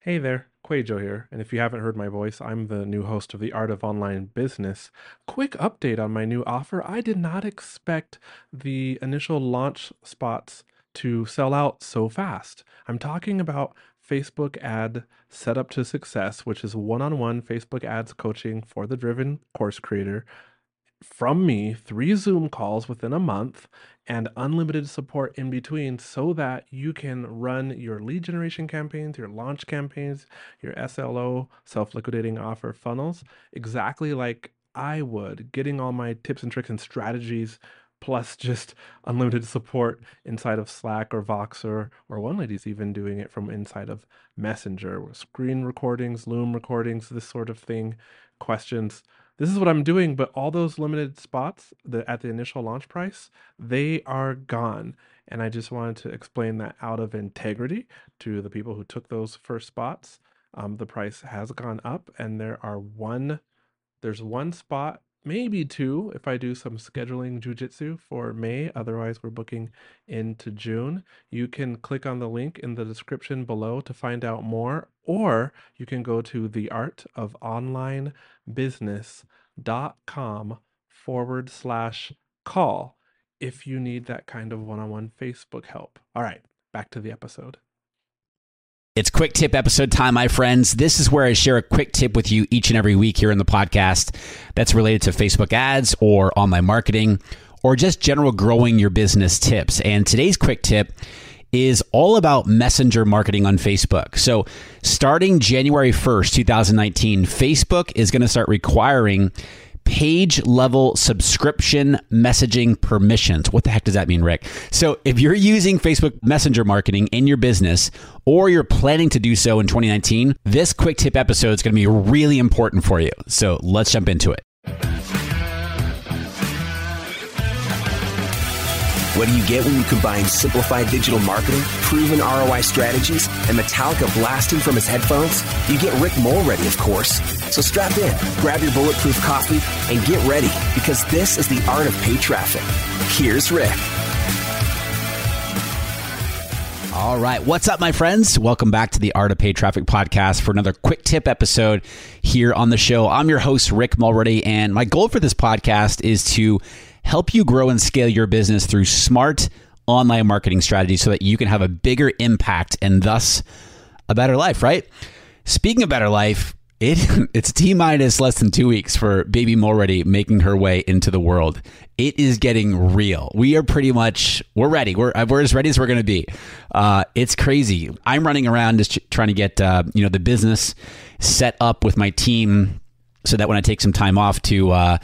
Hey there, Quajo here, and if you haven't heard my voice, I'm the new host of The Art of Online Business. Quick update on my new offer. I did not expect the initial launch spots to sell out so fast. I'm talking about Facebook ad setup to success, which is one-on-one Facebook ads coaching for the driven course creator from me, 3 Zoom calls within a month, and unlimited support in between so that you can run your lead generation campaigns, your launch campaigns, your SLO, self liquidating offer funnels exactly like I would, getting all my tips and tricks and strategies. Plus, just unlimited support inside of Slack or Voxer, or one lady's even doing it from inside of Messenger, screen recordings, Loom recordings, this sort of thing, questions. This is what I'm doing, but all those limited spots at the initial launch price, they are gone. And I just wanted to explain that out of integrity to the people who took those first spots. The price has gone up, and there's one spot, maybe two, if I do some scheduling jujitsu for May. Otherwise, we're booking into June. You can click on the link in the description below to find out more, or you can go to theartofonlinebusiness.com/call if you need that kind of one-on-one Facebook help. All right, back to the episode. It's quick tip episode time, my friends. This is where I share a quick tip with you each and every week here in the podcast that's related to Facebook ads or online marketing or just general growing your business tips. And today's quick tip is all about messenger marketing on Facebook. So starting January 1st, 2019, Facebook is going to start requiring page level subscription messaging permissions. What the heck does that mean, Rick? So if you're using Facebook Messenger marketing in your business or you're planning to do so in 2019, this quick tip episode is going to be really important for you. So let's jump into it. What do you get when you combine simplified digital marketing, proven ROI strategies, and Metallica blasting from his headphones? You get Rick Mulready, of course. So strap in, grab your bulletproof coffee, and get ready, because this is the art of paid traffic. Here's Rick. All right. What's up, my friends? Welcome back to the Art of Paid Traffic podcast for another quick tip episode here on the show. I'm your host, Rick Mulready, and my goal for this podcast is to help you grow and scale your business through smart online marketing strategies so that you can have a bigger impact and thus a better life, right? Speaking of better life, it's T-minus less than 2 weeks for baby Mulready making her way into the world. It is getting real. We're ready. We're as ready as we're going to be. It's crazy. I'm running around just trying to get the business set up with my team so that when I take some time off to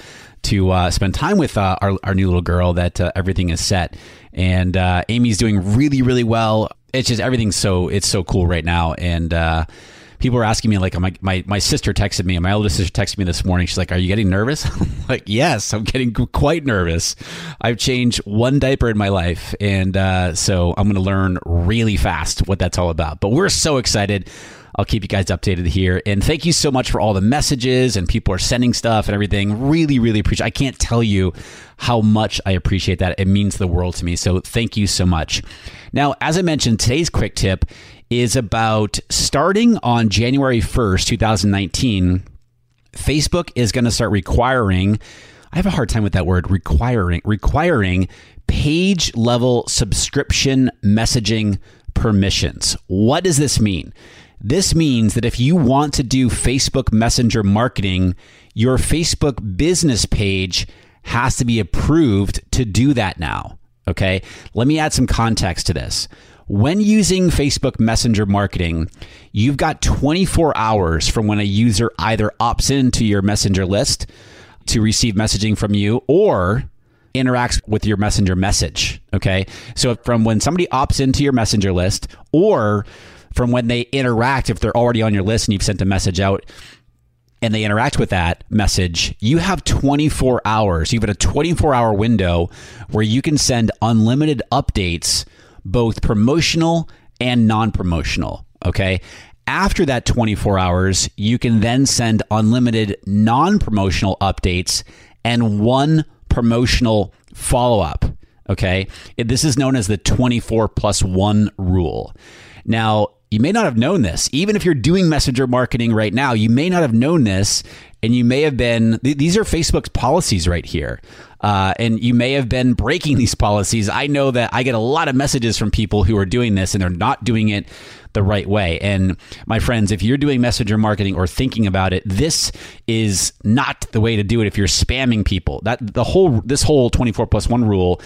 spend time with our new little girl, that everything is set. And Amy's doing really, really well. It's just everything's it's so cool right now. And people are asking me, like, my sister texted me, and my oldest sister texted me this morning. She's like, "Are you getting nervous?" I'm like, "Yes, I'm getting quite nervous. I've changed one diaper in my life, and so I'm going to learn really fast what that's all about." But we're so excited. I'll keep you guys updated here. And thank you so much for all the messages, and people are sending stuff and everything. Really, really appreciate it. I can't tell you how much I appreciate that. It means the world to me. So thank you so much. Now, as I mentioned, today's quick tip is about starting on January 1st, 2019. Facebook is going to start requiring, I have a hard time with that word, requiring page level subscription messaging permissions. What does this mean? This means that if you want to do Facebook Messenger marketing, your Facebook business page has to be approved to do that now. Okay? Let me add some context to this. When using Facebook Messenger marketing, you've got 24 hours from when a user either opts into your Messenger list to receive messaging from you or interacts with your Messenger message. Okay? So from when somebody opts into your Messenger list or from when they interact, if they're already on your list and you've sent a message out and they interact with that message, you have 24 hours. You've got a 24-hour window where you can send unlimited updates, both promotional and non-promotional, okay? After that 24 hours, you can then send unlimited non-promotional updates and one promotional follow-up, okay? This is known as the 24+1 rule. Now, you may not have known this. Even if you're doing messenger marketing right now, you may not have known this, and you may have been, these are Facebook's policies right here. And you may have been breaking these policies. I know that I get a lot of messages from people who are doing this and they're not doing it the right way. And my friends, if you're doing messenger marketing or thinking about it, this is not the way to do it if you're spamming people. This whole 24+1 rule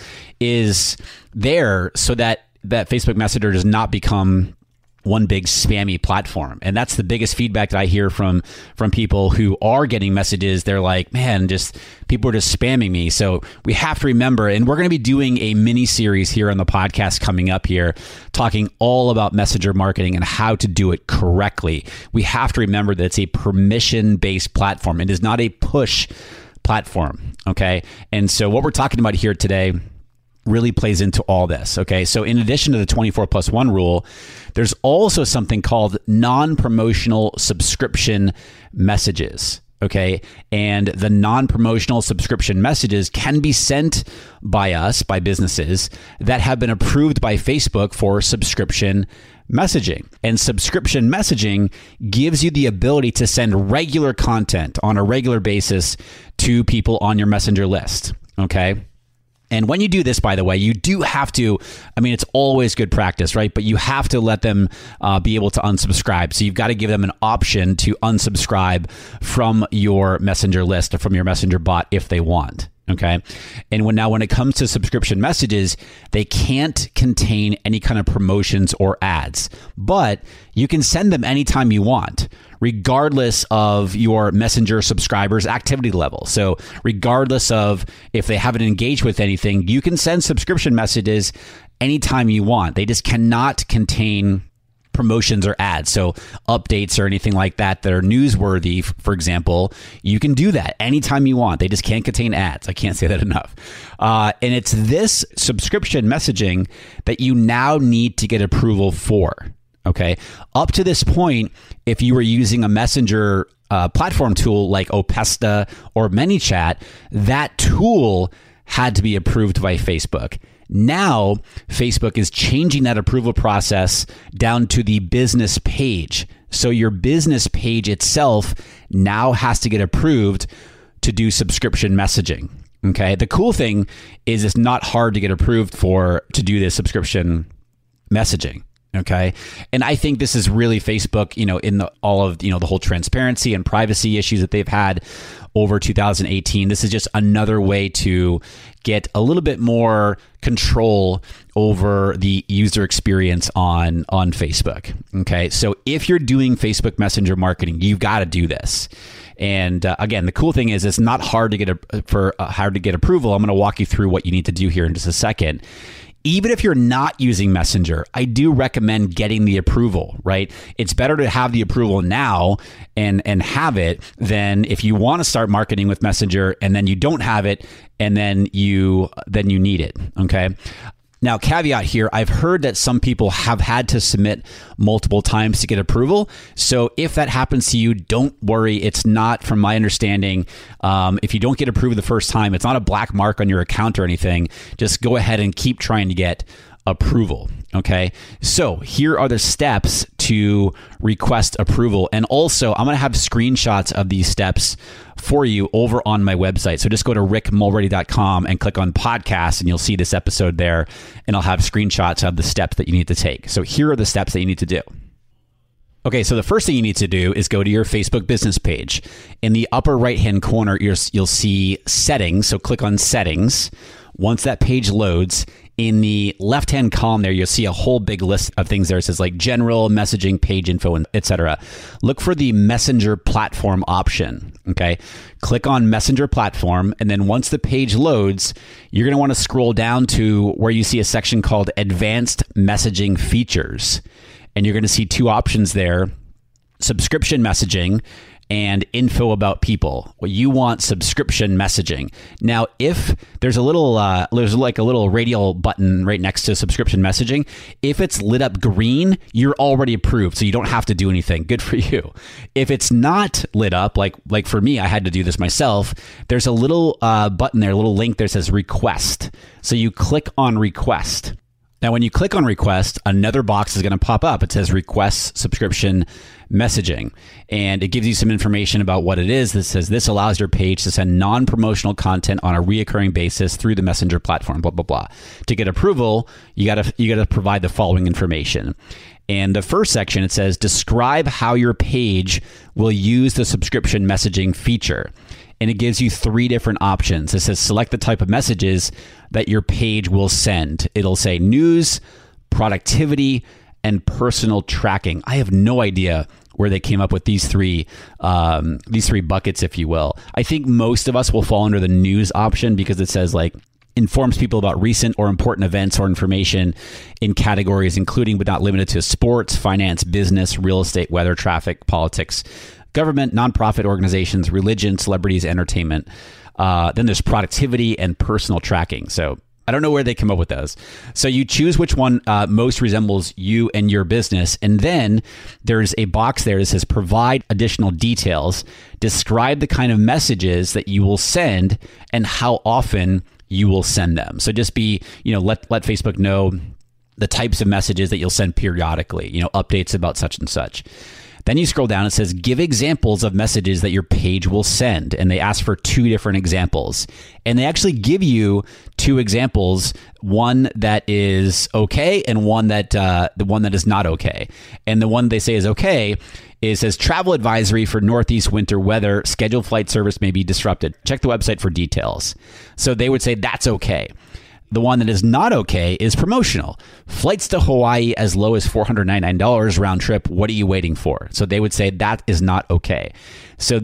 is there so that Facebook Messenger does not become one big spammy platform. And that's the biggest feedback that I hear from people who are getting messages. They're like, man, people are just spamming me. So we have to remember, and we're going to be doing a mini series here on the podcast coming up here, talking all about messenger marketing and how to do it correctly. We have to remember that it's a permission-based platform. It is not a push platform. Okay. And so what we're talking about here today really plays into all this. Okay. So in addition to the 24+1 rule, there's also something called non-promotional subscription messages. Okay. And the non-promotional subscription messages can be sent by us, by businesses that have been approved by Facebook for subscription messaging. And subscription messaging gives you the ability to send regular content on a regular basis to people on your messenger list. Okay. And when you do this, by the way, you do have to, it's always good practice, right? But you have to let them be able to unsubscribe. So you've got to give them an option to unsubscribe from your messenger list or from your messenger bot if they want. Okay. And when it comes to subscription messages, they can't contain any kind of promotions or ads, but you can send them anytime you want, regardless of your messenger subscribers' activity level. So regardless of if they haven't engaged with anything, you can send subscription messages anytime you want. They just cannot contain promotions or ads. So updates or anything like that are newsworthy, for example, you can do that anytime you want. They just can't contain ads. I can't say that enough. And it's this subscription messaging that you now need to get approval for. Okay. Up to this point, if you were using a messenger platform tool like Opesta or ManyChat, that tool had to be approved by Facebook. Now, Facebook is changing that approval process down to the business page. So your business page itself now has to get approved to do subscription messaging. Okay. The cool thing is it's not hard to get approved to do this subscription messaging. Okay. And I think this is really Facebook, in all of, the whole transparency and privacy issues that they've had over 2018. This is just another way to get a little bit more control over the user experience on Facebook. Okay. So if you're doing Facebook Messenger marketing, you've got to do this. And again, the cool thing is it's not hard to get approval. I'm going to walk you through what you need to do here in just a second. Even if you're not using Messenger, I do recommend getting the approval, right? It's better to have the approval now and have it than if you want to start marketing with Messenger and then you don't have it and then you need it, okay? Now, caveat here, I've heard that some people have had to submit multiple times to get approval. So if that happens to you, don't worry. It's not, from my understanding, if you don't get approved the first time, it's not a black mark on your account or anything. Just go ahead and keep trying to get approval. Okay. So here are the steps to request approval. And also I'm going to have screenshots of these steps for you over on my website. So just go to rickmulready.com and click on podcast and you'll see this episode there. And I'll have screenshots of the steps that you need to take. So here are the steps that you need to do. Okay, so the first thing you need to do is go to your Facebook business page. In the upper right-hand corner, you'll see settings. So click on settings. Once that page loads, in the left-hand column there, you'll see a whole big list of things there. It says like general, messaging, page info, and etc. Look for the messenger platform option. Okay. Click on messenger platform. And then once the page loads, you're going to want to scroll down to where you see a section called advanced messaging features. And you're going to see two options there: subscription messaging and info about people. Well, you want subscription messaging. Now, if there's there's like a little radial button right next to subscription messaging. If it's lit up green, you're already approved, so you don't have to do anything. Good for you. If it's not lit up, like for me, I had to do this myself. There's a little button there, a little link there that says request. So you click on request. Now, when you click on request, another box is going to pop up. It says request subscription messaging, and it gives you some information about what it is. That says this allows your page to send non-promotional content on a reoccurring basis through the Messenger platform, blah, blah, blah. To get approval, you got to provide the following information. And the first section, it says, describe how your page will use the subscription messaging feature. And it gives you 3 different options. It says, select the type of messages that your page will send. It'll say news, productivity, and personal tracking. I have no idea where they came up with these three buckets, if you will. I think most of us will fall under the news option because it says like, informs people about recent or important events or information in categories including but not limited to sports, finance, business, real estate, weather, traffic, politics, government, nonprofit organizations, religion, celebrities, entertainment. Then there's productivity and personal tracking. So I don't know where they come up with those. So you choose which one most resembles you and your business. And then there's a box there that says provide additional details, describe the kind of messages that you will send and how often you will send them. So just let Facebook know the types of messages that you'll send periodically, updates about such and such. Then you scroll down, it says, give examples of messages that your page will send. And they ask for 2 different examples. And they actually give you 2 examples, one that is okay and one that is not okay. And the one they say is okay says travel advisory for Northeast winter weather, scheduled flight service may be disrupted. Check the website for details. So they would say that's okay. The one that is not okay is promotional. Flights to Hawaii as low as $499 round trip. What are you waiting for? So they would say that is not okay. So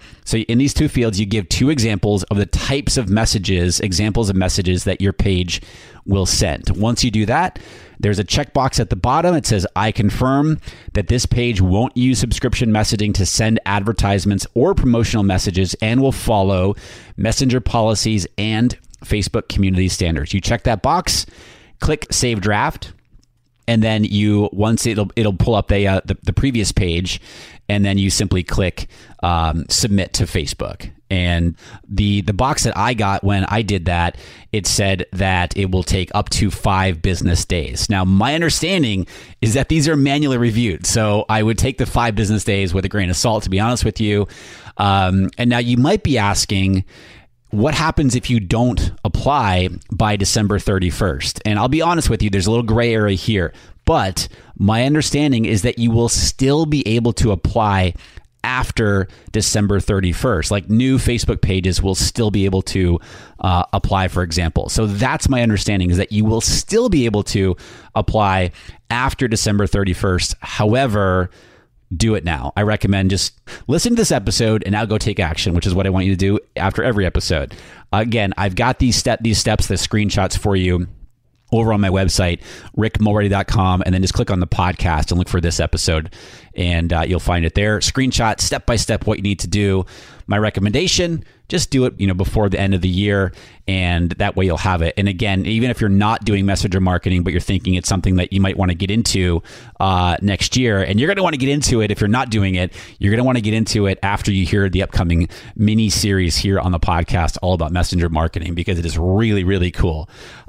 in these 2 fields, you give 2 examples of the types of examples of messages that your page will send. Once you do that, there's a checkbox at the bottom. It says, I confirm that this page won't use subscription messaging to send advertisements or promotional messages and will follow Messenger policies and Facebook community standards. You check that box, click Save Draft, and then once it'll pull up the previous page, and then you simply click Submit to Facebook. And the box that I got when I did that, it said that it will take up to 5 business days. Now, my understanding is that these are manually reviewed, so I would take the 5 business days with a grain of salt, to be honest with you. And now you might be asking, what happens if you don't apply by December 31st? And I'll be honest with you, there's a little gray area here, but my understanding is that you will still be able to apply after December 31st. Like new Facebook pages will still be able to apply, for example. So that's my understanding, is that you will still be able to apply after December 31st. However, do it now. I recommend just listen to this episode and now go take action, which is what I want you to do after every episode. Again, I've got these steps, the screenshots for you over on my website, rickmulready.com, and then just click on the podcast and look for this episode, and you'll find it there. Screenshot, step by step, what you need to do. My recommendation, just do it, before the end of the year, and that way you'll have it. And again, even if you're not doing messenger marketing, but you're thinking it's something that you might want to get into next year, and you're going to want to get into it if you're not doing it, you're going to want to get into it after you hear the upcoming mini series here on the podcast all about messenger marketing, because it is really, really cool.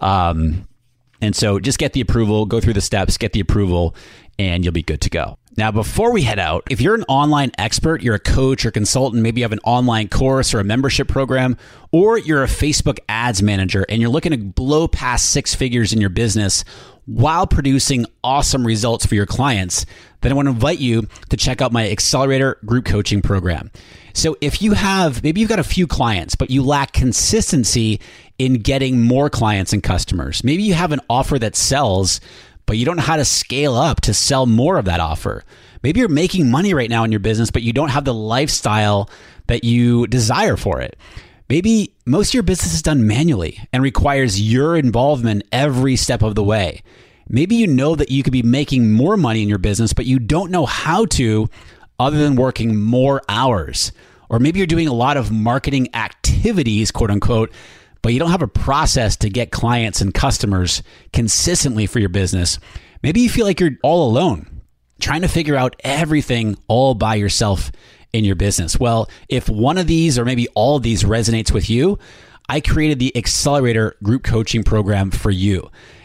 And so just get the approval, go through the steps, get the approval, and you'll be good to go. Now, before we head out, if you're an online expert, you're a coach or consultant, maybe you have an online course or a membership program, or you're a Facebook ads manager and you're looking to blow past 6 figures in your business while producing awesome results for your clients, then I want to invite you to check out my Accelerator group coaching program. So if maybe you've got a few clients, but you lack consistency in getting more clients and customers. Maybe you have an offer that sells, but you don't know how to scale up to sell more of that offer. Maybe you're making money right now in your business, but you don't have the lifestyle that you desire for it. Maybe most of your business is done manually and requires your involvement every step of the way. Maybe you know that you could be making more money in your business, but you don't know how to other than working more hours. Or maybe you're doing a lot of marketing activities, quote unquote, but you don't have a process to get clients and customers consistently for your business. Maybe you feel like you're all alone, trying to figure out everything all by yourself in your business. Well, if one of these or maybe all of these resonates with you, I created the Accelerator group coaching program for you.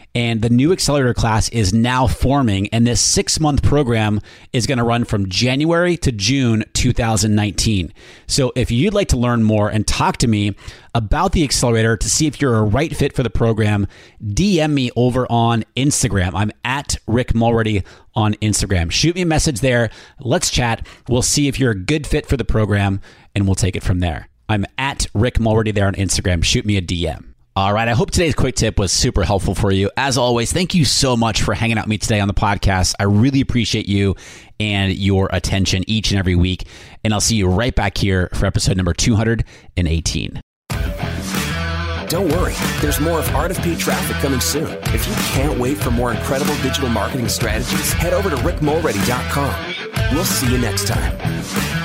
And the new accelerator class is now forming. And this 6-month program is going to run from January to June 2019. So if you'd like to learn more and talk to me about the accelerator to see if you're a right fit for the program, DM me over on Instagram. I'm at Rick Mulready on Instagram. Shoot me a message there. Let's chat. We'll see if you're a good fit for the program, and we'll take it from there. I'm at Rick Mulready there on Instagram. Shoot me a DM. All right. I hope today's quick tip was super helpful for you. As always, thank you so much for hanging out with me today on the podcast. I really appreciate you and your attention each and every week. And I'll see you right back here for episode number 218. Don't worry, there's more of Art of Paid Traffic coming soon. If you can't wait for more incredible digital marketing strategies, head over to rickmulready.com. We'll see you next time.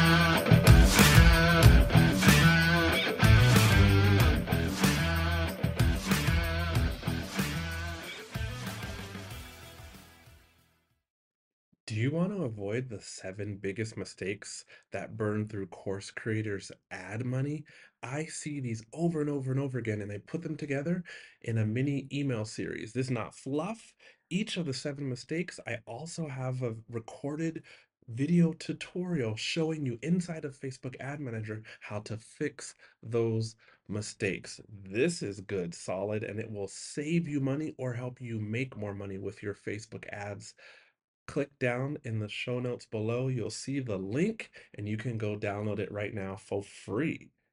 Do you want to avoid the 7 biggest mistakes that burn through course creators' ad money? I see these over and over and over again, and I put them together in a mini email series. This is not fluff. Each of the 7 mistakes, I also have a recorded video tutorial showing you inside of Facebook Ad Manager how to fix those mistakes. This is good, solid, and it will save you money or help you make more money with your Facebook ads. Click down in the show notes below. You'll see the link and you can go download it right now for free.